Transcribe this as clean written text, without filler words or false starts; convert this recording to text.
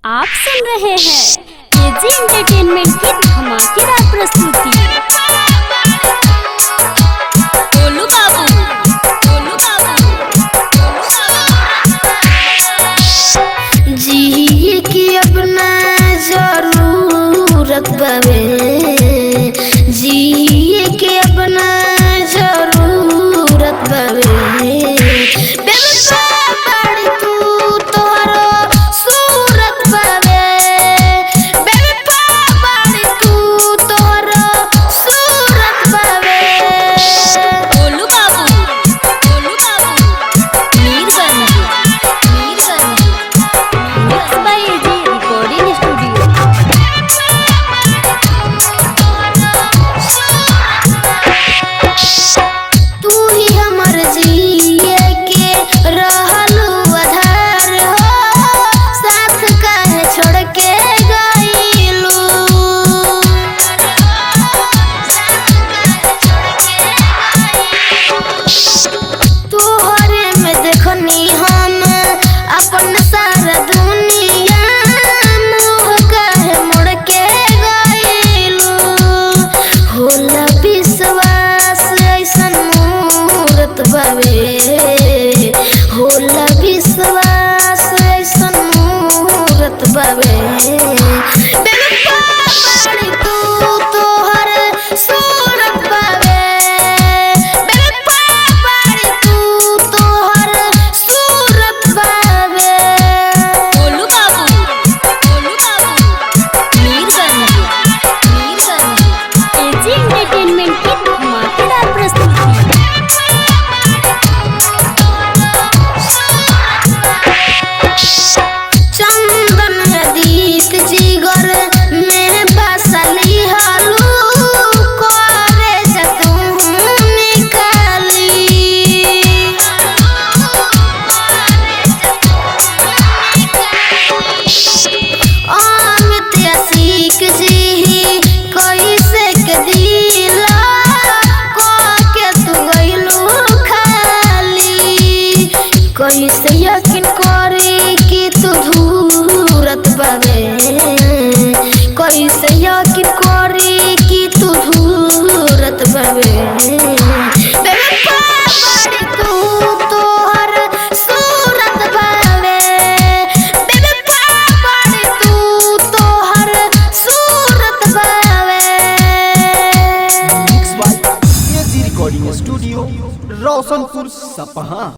आप सुन रहे हैं केजी एंटरटेनमेंट की धमाकेदार प्रस्तुति। गोलू बाबू, गोलू बाबू। जी की अपना जरूरत बावे, जी के अपना जरूरत बावे। होला विश्वास ऐसन मूरत बावे। कैसे यकीन करे कि तू धूरत बावे, कैसे यकीन करे कि तू धूरत बावे। तू तोहर सूरत बावे, तू तोहर सूरत बावे। केजी रिकॉर्डिंग स्टूडियो रोशनपुर सपहा।